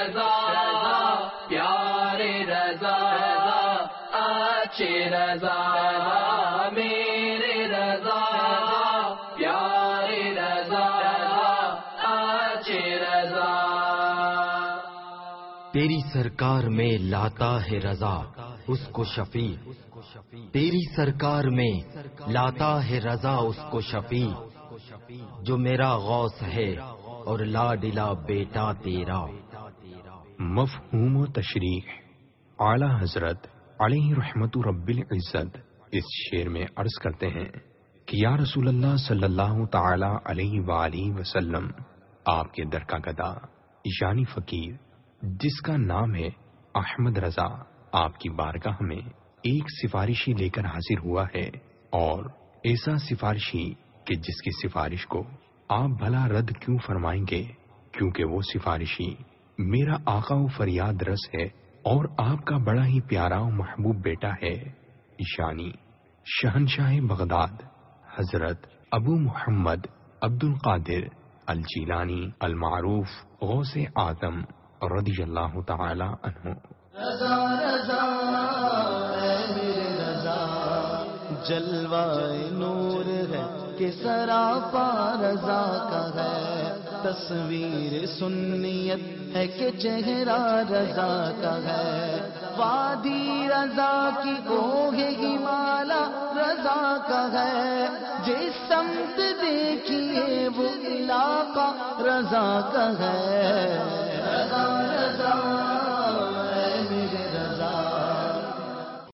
رضا پیارے رضا اچھے رضا میرے رضا پیارے رضا اچھے رضا. تیری سرکار میں لاتا ہے رضا اس کو شفیع، تیری سرکار میں لاتا ہے رضا اس کو شفیع، جو میرا غوث ہے اور لاڈلا بیٹا تیرا. مفہوم و تشریح. اعلی حضرت علیہ رحمت رب العزت اس شعر میں عرض کرتے ہیں کہ یا رسول اللہ صلی اللہ تعالی علیہ وآلہ وسلم، آپ کے در کا گدا یعنی فقیر جس کا نام ہے احمد رضا، آپ کی بارگاہ میں ایک سفارشی لے کر حاضر ہوا ہے، اور ایسا سفارشی کہ جس کی سفارش کو آپ بھلا رد کیوں فرمائیں گے، کیونکہ وہ سفارشی میرا آقا و فریاد رس ہے اور آپ کا بڑا ہی پیارا و محبوب بیٹا ہے، یعنی شہنشاہ بغداد حضرت ابو محمد عبد القادر الجیلانی المعروف غوث اعظم رضی اللہ تعالی عنہ. رضا رضا اے میرے رضا جلوہ نور ہے کہ سراپا رضا کا ہے، تصویر سنیت ہے کہ چہرہ رضا کا ہے، وادی رضا کی کوہ ہمالا رضا کا ہے، جس سمت دیکھیے وہ علاقہ رضا کا ہے. رضا رضا